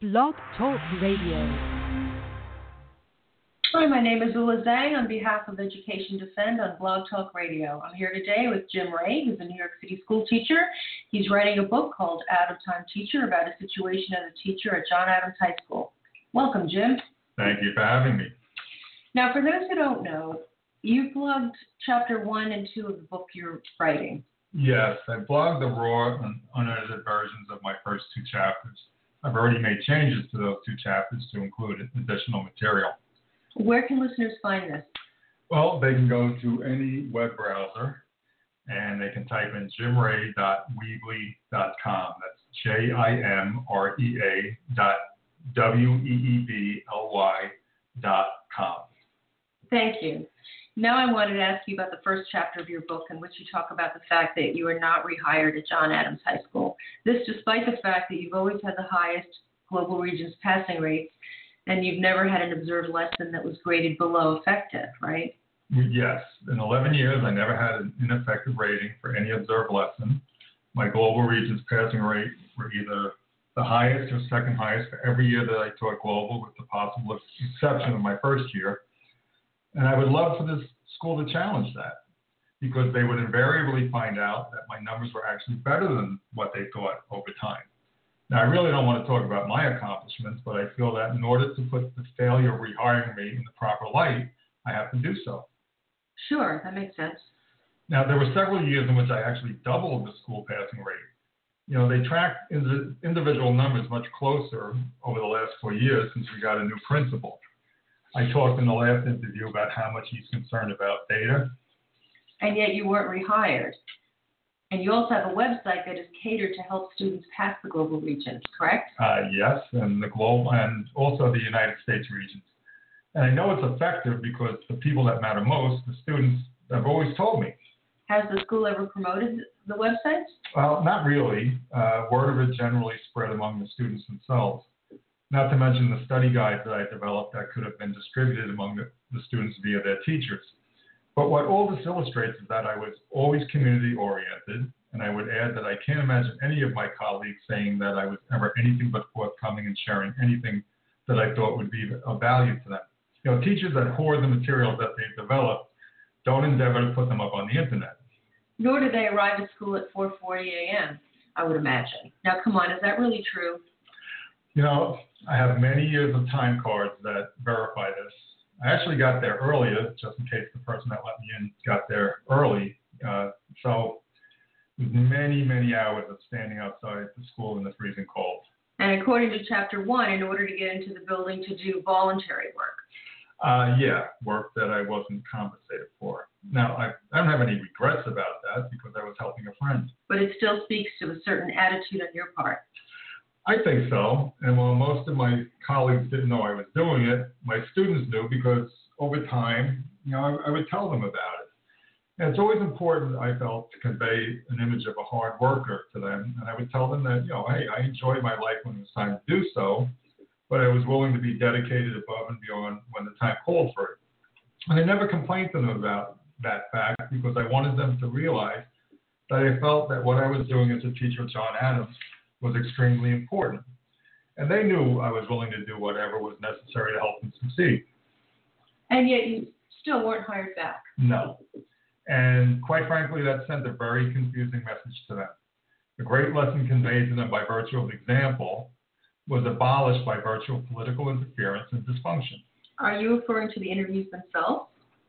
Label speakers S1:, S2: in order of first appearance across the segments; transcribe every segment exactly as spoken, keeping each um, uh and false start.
S1: Blog Talk Radio.
S2: Hi, my name is Ula Zhang on behalf of Education Defend on Blog Talk Radio. I'm here today with Jim Ray, who's a New York City school teacher. He's writing a book called Out of Time Teacher about a situation as a teacher at John Adams High School. Welcome, Jim.
S3: Thank you for having me.
S2: Now, for those who don't know, you blogged chapter one and two of the book you're writing.
S3: Yes, I blogged the raw and unedited versions of my first two chapters. I've already made changes to those two chapters to include additional material.
S2: Where can listeners find this?
S3: Well, they can go to any web browser and they can type in jim ray dot weebly dot com. That's J I M R E A dot W E E B L Y dot com.
S2: Thank you. Now I wanted to ask you about the first chapter of your book in which you talk about the fact that you were not rehired at John Adams High School. This despite the fact that you've always had the highest global regions passing rates and you've never had an observed lesson that was graded below effective, right?
S3: Yes. In eleven years, I never had an ineffective rating for any observed lesson. My global regions passing rate were either the highest or second highest for every year that I taught global, with the possible exception of my first year. And I would love for this school to challenge that, because they would invariably find out that my numbers were actually better than what they thought over time. Now, I really don't want to talk about my accomplishments, but I feel that in order to put the failure of rehiring me in the proper light, I have to do so.
S2: Sure, that makes sense.
S3: Now, there were several years in which I actually doubled the school passing rate. You know, they track individual numbers much closer over the last four years since we got a new principal. I talked in the last interview about how much he's concerned about data.
S2: And yet you weren't rehired. And you also have a website that is catered to help students pass the global regions, correct?
S3: Uh, yes, and the global, and also the United States regions. And I know it's effective because the people that matter most, the students, have always told me.
S2: Has the school ever promoted the website?
S3: Well, not really. Uh, word of it generally spread among the students themselves. Not to mention the study guides that I developed that could have been distributed among the, the students via their teachers. But what all this illustrates is that I was always community-oriented, and I would add that I can't imagine any of my colleagues saying that I was ever anything but forthcoming and sharing anything that I thought would be of value to them. You know, teachers that hoard the materials that they've developed don't endeavor to put them up on the internet.
S2: Nor do they arrive at school at four forty a.m., I would imagine. Now, come on, is that really true?
S3: You know, I have many years of time cards that verify this. I actually got there earlier, just in case the person that let me in got there early. Uh, so it was many, many hours of standing outside the school in the freezing cold.
S2: And according to chapter one, in order to get into the building to do voluntary work.
S3: Uh, yeah, work that I wasn't compensated for. Now, I, I don't have any regrets about that because I was helping a friend.
S2: But it still speaks to a certain attitude on your part.
S3: I think so. And while most of my colleagues didn't know I was doing it, my students knew because over time, you know, I, I would tell them about it. And it's always important, I felt, to convey an image of a hard worker to them. And I would tell them that, you know, hey, I enjoyed my life when it was time to do so, but I was willing to be dedicated above and beyond when the time called for it. And I never complained to them about that fact because I wanted them to realize that I felt that what I was doing as a teacher at John Adams was extremely important. And they knew I was willing to do whatever was necessary to help them succeed.
S2: And yet you still weren't hired back.
S3: No. And quite frankly, that sent a very confusing message to them. The great lesson conveyed to them by virtue of example was abolished by virtue of political interference and dysfunction.
S2: Are you referring to the interviews themselves?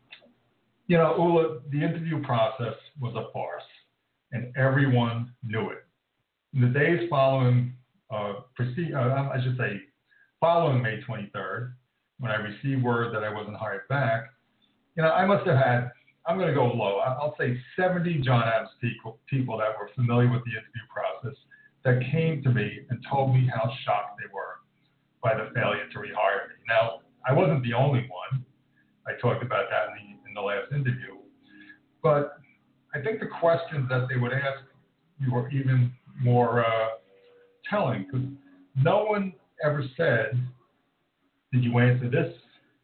S3: You know, Ula, the interview process was a farce, and everyone knew it. In the days following, uh, proceed, uh, I should say, following May twenty-third, when I received word that I wasn't hired back, you know, I must have had, I'm going to go low, I'll say seventy John Adams people, people that were familiar with the interview process that came to me and told me how shocked they were by the failure to rehire me. Now, I wasn't the only one. I talked about that in the, in the last interview. But I think the questions that they would ask you were even more uh, telling, because no one ever said, did you answer this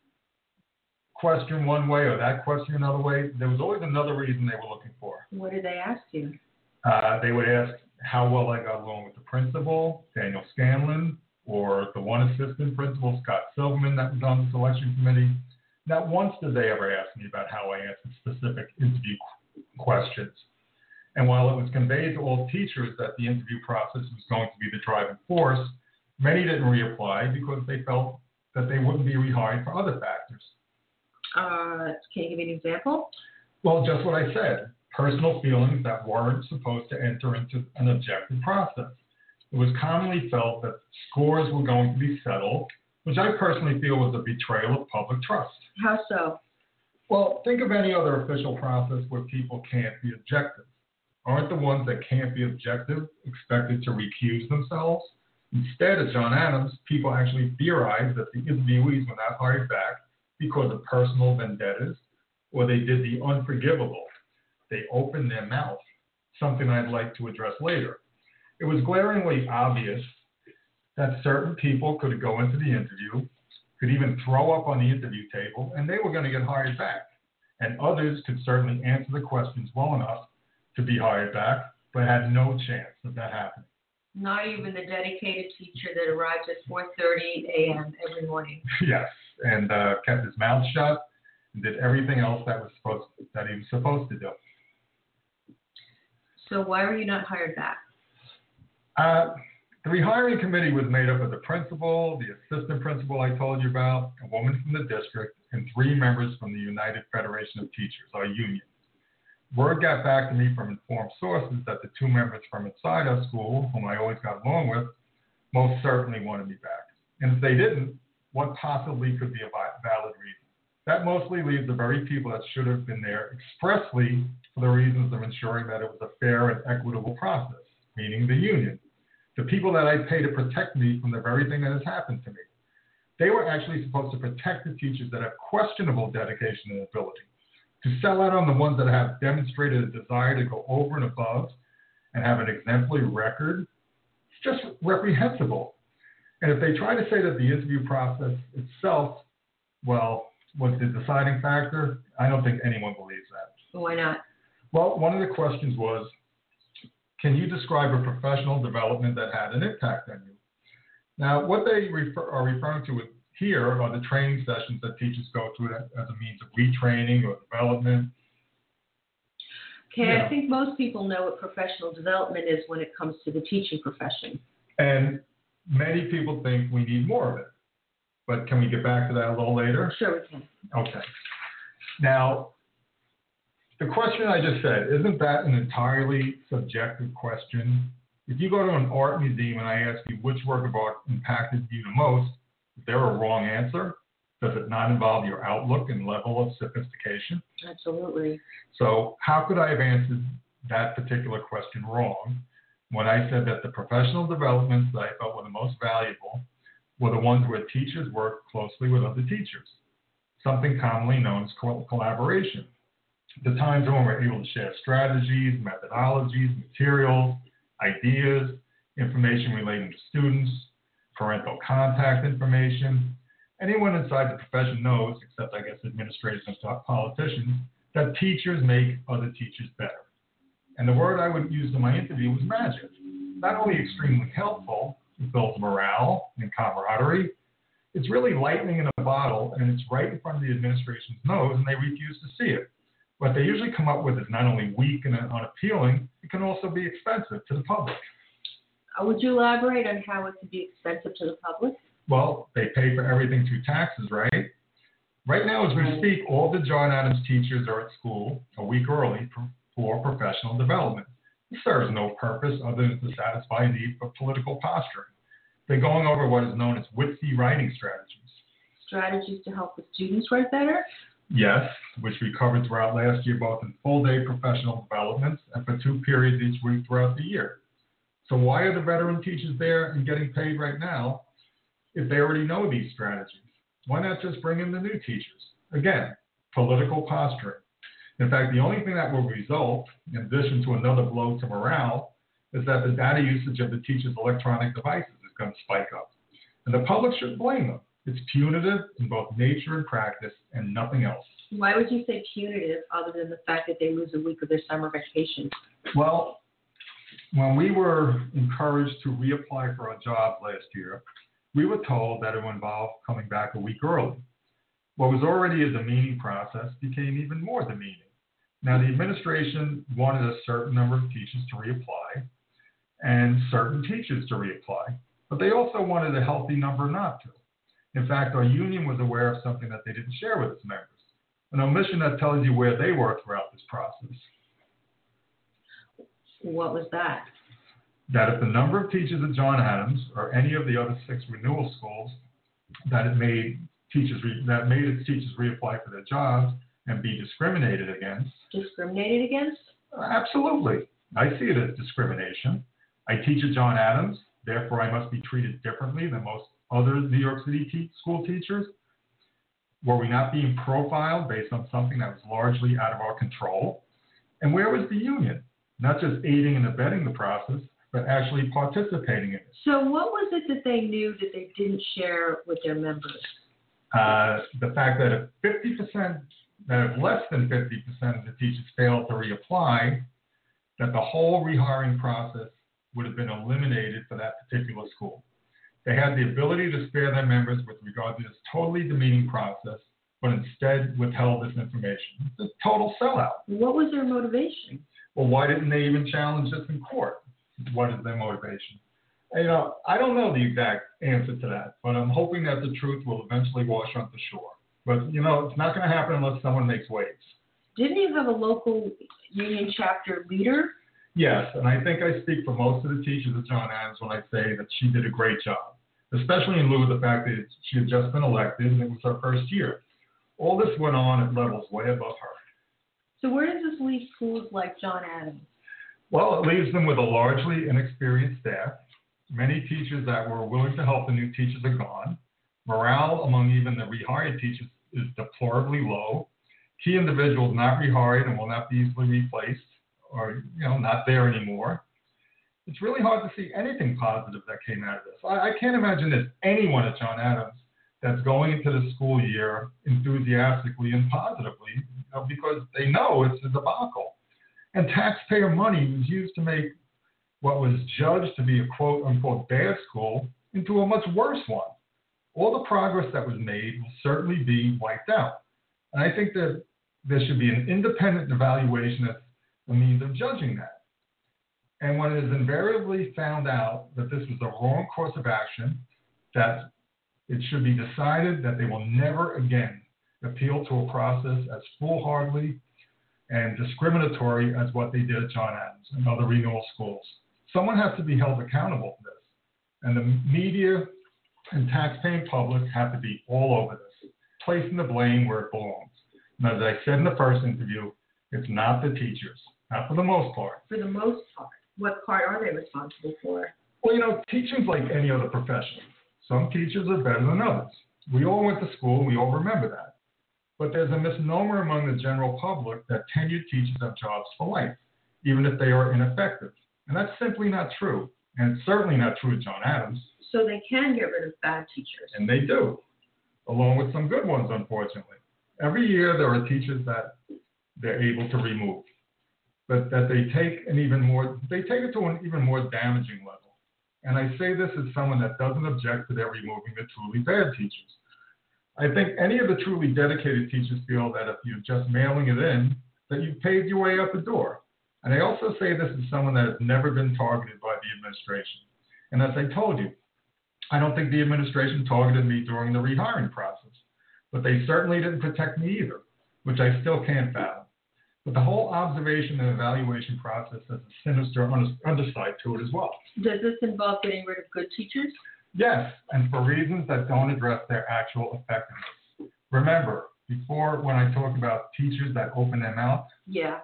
S3: question one way or that question another way? There was always another reason they were looking for.
S2: What did they ask you?
S3: Uh, they would ask how well I got along with the principal, Daniel Scanlon, or the one assistant principal, Scott Silverman, that was on the selection committee. Not once did they ever ask me about how I answered specific interview qu- questions. And while it was conveyed to all teachers that the interview process was going to be the driving force, many didn't reapply because they felt that they wouldn't be rehired for other factors.
S2: Uh, can you give me an example?
S3: Well, just what I said, personal feelings that weren't supposed to enter into an objective process. It was commonly felt that scores were going to be settled, which I personally feel was a betrayal of public trust.
S2: How so?
S3: Well, think of any other official process where people can't be objective. Aren't the ones that can't be objective expected to recuse themselves? Instead, at John Adams, people actually theorized that the interviewees were not hired back because of personal vendettas, or they did the unforgivable. They opened their mouth, something I'd like to address later. It was glaringly obvious that certain people could go into the interview, could even throw up on the interview table, and they were going to get hired back. And others could certainly answer the questions well enough to be hired back, but had no chance of that happening.
S2: Not even the dedicated teacher that arrives at four thirty a.m. every morning.
S3: Yes, and uh, kept his mouth shut and did everything else that was supposed to, that he was supposed to do.
S2: So why were you not hired back?
S3: Uh, the rehiring committee was made up of the principal, the assistant principal I told you about, a woman from the district, and three members from the United Federation of Teachers, our union. Word got back to me from informed sources that the two members from inside our school, whom I always got along with, most certainly wanted me back. And if they didn't, what possibly could be a valid reason? That mostly leaves the very people that should have been there expressly for the reasons of ensuring that it was a fair and equitable process, meaning the union. The people that I pay to protect me from the very thing that has happened to me. They were actually supposed to protect the teachers that have questionable dedication and ability, to sell out on the ones that have demonstrated a desire to go over and above and have an exemplary record. It's just reprehensible. And if they try to say that the interview process itself, well, was the deciding factor, I don't think anyone believes that.
S2: Why not?
S3: Well, one of the questions was, can you describe a professional development that had an impact on you? Now, what they refer, are referring to here are the training sessions that teachers go through as a means of retraining or development.
S2: Okay,
S3: Yeah.
S2: I think most people know what professional development is when it comes to the teaching profession.
S3: And many people think we need more of it. But can we get back to that a little later?
S2: Sure we can.
S3: Okay. Now, the question I just said, isn't that an entirely subjective question? If you go to an art museum and I ask you which work of art impacted you the most, is there a wrong answer? Does it not involve your outlook and level of sophistication?
S2: Absolutely.
S3: So how could I have answered that particular question wrong when I said that the professional developments that I felt were the most valuable were the ones where teachers work closely with other teachers, something commonly known as collaboration. The times when we're able to share strategies, methodologies, materials, ideas, information relating to students, parental contact information. Anyone inside the profession knows, except I guess administrators and politicians, that teachers make other teachers better. And the word I would use in my interview was magic. Not only extremely helpful, it builds morale and camaraderie. It's really lightning in a bottle, and it's right in front of the administration's nose, and they refuse to see it. What they usually come up with is not only weak and unappealing, it can also be expensive to the public.
S2: Uh, would you elaborate on how it could be expensive to the public?
S3: Well, they pay for everything through taxes, right? Right now, as we
S2: Right.
S3: speak, all the John Adams teachers are at school a week early for, for professional development. It serves no purpose other than to satisfy a need for political posturing. They're going over what is known as Whitby writing strategies.
S2: Strategies to help the students write better?
S3: Yes, which we covered throughout last year, both in full-day professional developments and for two periods each week throughout the year. So why are the veteran teachers there and getting paid right now if they already know these strategies? Why not just bring in the new teachers? Again, political posturing. In fact, the only thing that will result, in addition to another blow to morale, is that the data usage of the teachers' electronic devices is going to spike up. And the public shouldn't blame them. It's punitive in both nature and practice and nothing else.
S2: Why would you say punitive other than the fact that they lose a week of their summer vacation?
S3: Well, when we were encouraged to reapply for a job last year, we were told that it would involve coming back a week early. What was already a demeaning process became even more demeaning. Now, the administration wanted a certain number of teachers to reapply and certain teachers to reapply, but they also wanted a healthy number not to. In fact, our union was aware of something that they didn't share with its members, an omission that tells you where they were throughout this process.
S2: What was that?
S3: That if the number of teachers at John Adams or any of the other six renewal schools that it made teachers re- that made its teachers reapply for their jobs and be discriminated against.
S2: Discriminated against?
S3: Absolutely. I see it as discrimination. I teach at John Adams, therefore I must be treated differently than most other New York City te- school teachers. Were we not being profiled based on something that was largely out of our control? And where was the union? Not just aiding and abetting the process, but actually participating in it.
S2: So what was it that they knew that they didn't share with their members?
S3: Uh, the fact that if fifty percent, that if less than fifty percent of the teachers failed to reapply, that the whole rehiring process would have been eliminated for that particular school. They had the ability to spare their members with regard to this totally demeaning process, but instead withheld this information. It's a total sellout.
S2: What was their motivation?
S3: Well, why didn't they even challenge this in court? What is their motivation? And, you know, I don't know the exact answer to that, but I'm hoping that the truth will eventually wash onto shore. But, you know, it's not going to happen unless someone makes waves.
S2: Didn't you have a local union chapter leader?
S3: Yes, and I think I speak for most of the teachers at John Adams when I say that she did a great job, especially in lieu of the fact that she had just been elected and it was her first year. All this went on at levels way above her.
S2: So where does this leave schools like John Adams?
S3: Well, it leaves them with a largely inexperienced staff. Many teachers that were willing to help the new teachers are gone. Morale among even the rehired teachers is deplorably low. Key individuals not rehired and will not be easily replaced or, you know, not there anymore. It's really hard to see anything positive that came out of this. I, I can't imagine there's anyone at John Adams that's going into the school year enthusiastically and positively, you know, because they know it's a debacle. And taxpayer money was used to make what was judged to be a quote-unquote bad school into a much worse one. All the progress that was made will certainly be wiped out. And I think that there should be an independent evaluation as a means of judging that. And when it is invariably found out that this was the wrong course of action, that it should be decided that they will never again appeal to a process as foolhardy and discriminatory as what they did at John Adams and other renewal schools. Someone has to be held accountable for this. And the media and taxpaying public have to be all over this, placing the blame where it belongs. And as I said in the first interview, it's not the teachers, not for the most part.
S2: For the most part. What part are they responsible for?
S3: Well, you know, teaching's like any other profession. Some teachers are better than others. We all went to school, we all remember that. But there's a misnomer among the general public that tenured teachers have jobs for life, even if they are ineffective. And that's simply not true. And it's certainly not true at John Adams.
S2: So they can get rid of bad teachers.
S3: And they do, along with some good ones, unfortunately. Every year there are teachers that they're able to remove, but that they take an even more, they take it to an even more damaging level. And I say this as someone that doesn't object to their removing the truly bad teachers. I think any of the truly dedicated teachers feel that if you're just mailing it in, that you've paved your way out the door. And I also say this as someone that has never been targeted by the administration. And as I told you, I don't think the administration targeted me during the rehiring process, but they certainly didn't protect me either, which I still can't fathom. But the whole observation and evaluation process has a sinister underside to it as well.
S2: Does this involve getting rid of good teachers?
S3: Yes, and for reasons that don't address their actual effectiveness. Remember, before when I talked about teachers that open their mouth,
S2: Yeah.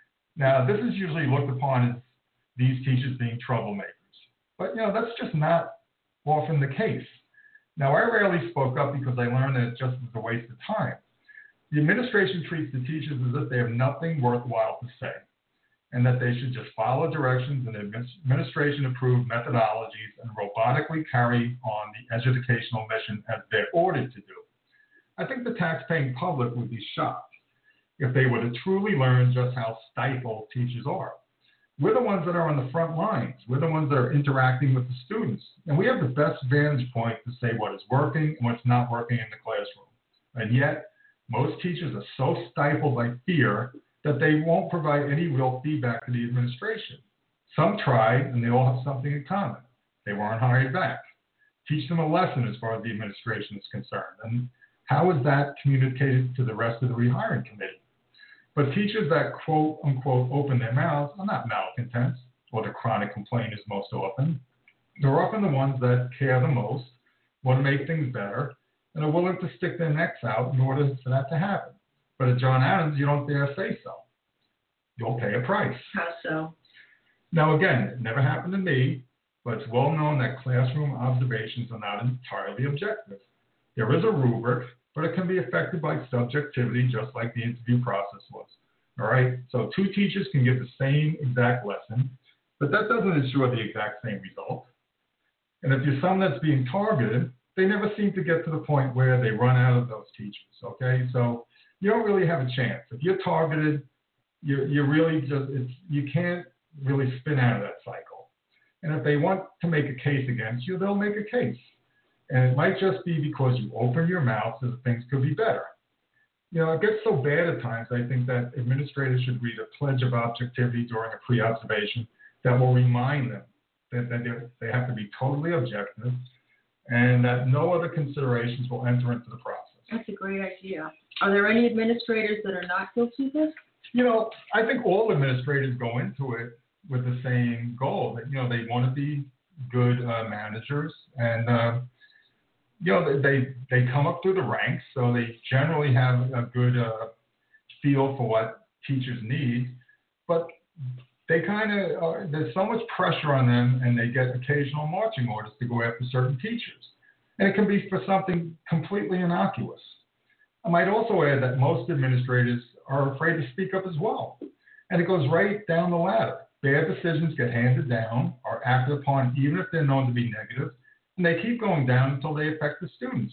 S3: now this is usually looked upon as these teachers being troublemakers. But, you know, that's just not often the case. Now, I rarely spoke up because I learned that it just is a waste of time. The administration treats the teachers as if they have nothing worthwhile to say, and that they should just follow directions and administration-approved methodologies and robotically carry on the educational mission as they're ordered to do. I think the taxpaying public would be shocked if they were to truly learn just how stifled teachers are. We're the ones that are on the front lines. We're the ones that are interacting with the students. And we have the best vantage point to say what is working and what's not working in the classroom. And yet, most teachers are so stifled by fear that they won't provide any real feedback to the administration. Some tried, and they all have something in common. They weren't hired back. Teach them a lesson as far as the administration is concerned. And how is that communicated to the rest of the rehiring committee? But teachers that quote unquote open their mouths are not malcontents or the chronic complainers most often. They're often the ones that care the most, want to make things better, and are willing to stick their necks out in order for that to happen. But at John Adams, you don't dare say so. You'll pay a price.
S2: How so?
S3: Now, again, it never happened to me, but it's well known that classroom observations are not entirely objective. There is a rubric, but it can be affected by subjectivity, just like the interview process was. All right? So two teachers can give the same exact lesson, but that doesn't ensure the exact same result. And if you're someone that's being targeted, they never seem to get to the point where they run out of those teachers, okay? So you don't really have a chance. If you're targeted, you're, you're really just, it's, you can't really spin out of that cycle. And if they want to make a case against you, they'll make a case. And it might just be because you open your mouth so that things could be better. You know, it gets so bad at times, I think that administrators should read a pledge of objectivity during a pre-observation that will remind them that, that they have to be totally objective and that no other considerations will enter into the process.
S2: That's a great idea. Are there any administrators that are not guilty of this?
S3: You know, I think all administrators go into it with the same goal, that, you know, they want to be good uh, managers, and, uh, you know, they they come up through the ranks, so they generally have a good uh, feel for what teachers need, but they kind of, uh, there's so much pressure on them, and they get occasional marching orders to go after certain teachers. And it can be for something completely innocuous. I might also add that most administrators are afraid to speak up as well. And it goes right down the ladder. Bad decisions get handed down, are acted upon even if they're known to be negative, and they keep going down until they affect the students.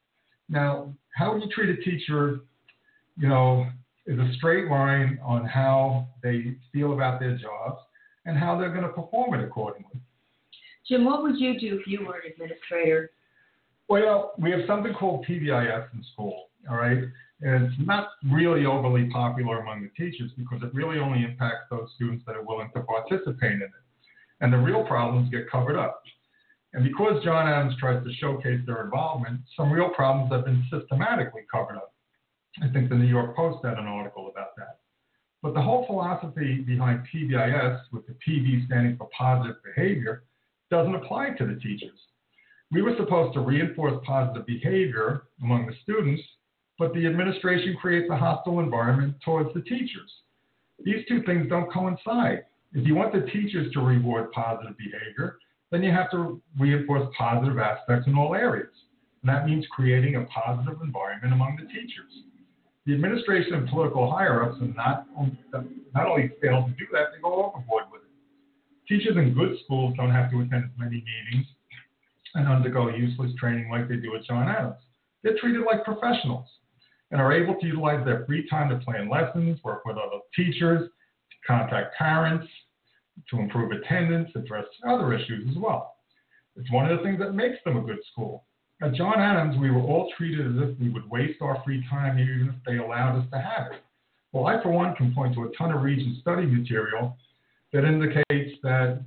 S3: Now, how you treat a teacher, you know, is a straight line on how they feel about their jobs and how they're going to perform it accordingly.
S2: Jim, what would you do if you were an administrator?
S3: Well, we have something called P B I S in school, all right? And it's not really overly popular among the teachers because it really only impacts those students that are willing to participate in it. And the real problems get covered up. And because John Adams tries to showcase their involvement, some real problems have been systematically covered up. I think the New York Post had an article about that. But the whole philosophy behind P B I S, with the P B standing for positive behavior, doesn't apply to the teachers. We were supposed to reinforce positive behavior among the students, but the administration creates a hostile environment towards the teachers. These two things don't coincide. If you want the teachers to reward positive behavior, then you have to reinforce positive aspects in all areas. And that means creating a positive environment among the teachers. The administration and political higher-ups have not, not only failed to do that, they go overboard with it. Teachers in good schools don't have to attend as many meetings and undergo useless training like they do at John Adams. They're treated like professionals and are able to utilize their free time to plan lessons, work with other teachers, contact parents, to improve attendance, address other issues as well. It's one of the things that makes them a good school. At John Adams, we were all treated as if we would waste our free time even if they allowed us to have it. Well, I, for one, can point to a ton of Regents study material that indicates that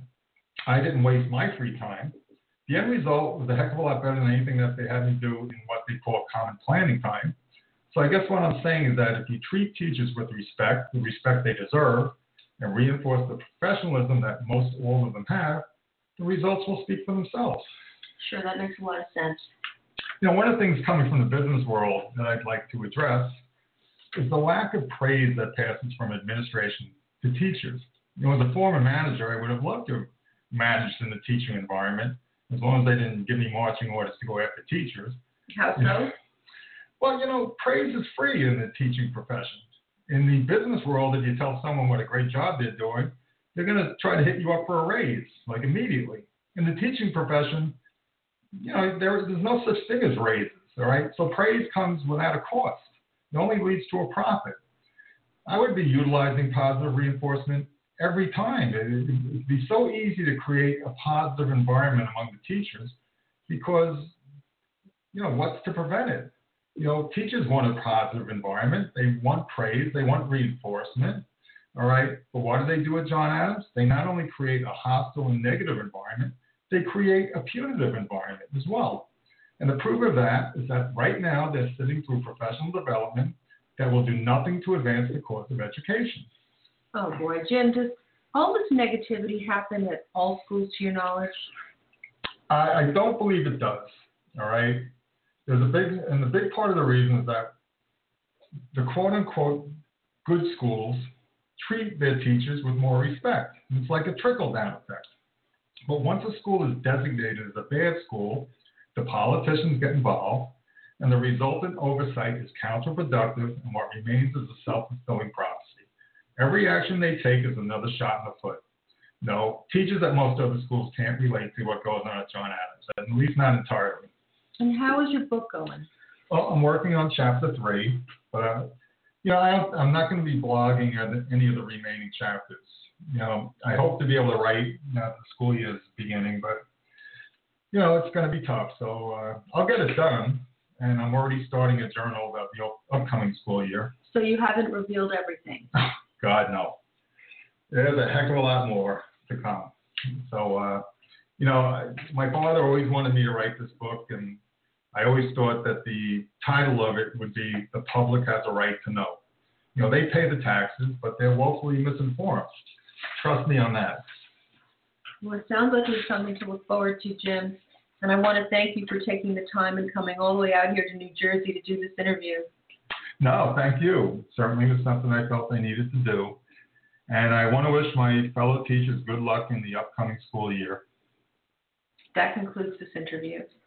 S3: I didn't waste my free time. The end result was a heck of a lot better than anything that they had me do in what they call common planning time. So I guess what I'm saying is that if you treat teachers with respect, the respect they deserve, and reinforce the professionalism that most all of them have, the results will speak for themselves.
S2: Sure, that makes a lot of sense.
S3: You know, one of the things coming from the business world that I'd like to address is the lack of praise that passes from administration to teachers. You know, as a former manager, I would have loved to have managed in the teaching environment, as long as they didn't give me marching orders to go after teachers.
S2: How so?
S3: You know, well, you know, praise is free in the teaching profession. In the business world, if you tell someone what a great job they're doing, they're going to try to hit you up for a raise, like immediately. In the teaching profession, you know, there, there's no such thing as raises, all right? So praise comes without a cost. It only leads to a profit. I would be utilizing positive reinforcement every time. It, it, it'd be so easy to create a positive environment among the teachers because, you know, what's to prevent it? You know, teachers want a positive environment. They want praise. They want reinforcement. All right. But what do they do at John Adams? They not only create a hostile and negative environment, they create a punitive environment as well. And the proof of that is that right now they're sitting through professional development that will do nothing to advance the cause of education.
S2: Oh boy, Jim, does all this negativity happen at all schools to your knowledge?
S3: I, I don't believe it does. All right. There's a big, and the big part of the reason is that the quote unquote good schools treat their teachers with more respect. It's like a trickle down effect. But once a school is designated as a bad school, the politicians get involved, and the resultant oversight is counterproductive, and what remains is a self-fulfilling prophecy. Every action they take is another shot in the foot. No, teachers at most other schools can't relate to what goes on at John Adams, at least not entirely.
S2: And how is your book going?
S3: Well, I'm working on chapter three, but uh, you know, I, I'm not going to be blogging any of the remaining chapters. You know, I hope to be able to write, you know, the school year is beginning, but you know, it's going to be tough. So uh, I'll get it done, and I'm already starting a journal about the up- upcoming school year.
S2: So you haven't revealed everything?
S3: God, no. There's a heck of a lot more to come. So, uh, you know, my father always wanted me to write this book, and I always thought that the title of it would be "The Public Has a Right to Know." You know, they pay the taxes, but they're woefully misinformed. Trust me on that.
S2: Well, it sounds like there's something to look forward to, Jim. And I want to thank you for taking the time and coming all the way out here to New Jersey to do this interview.
S3: No, thank you. Certainly was something I felt I needed to do. And I want to wish my fellow teachers good luck in the upcoming school year.
S2: That concludes this interview.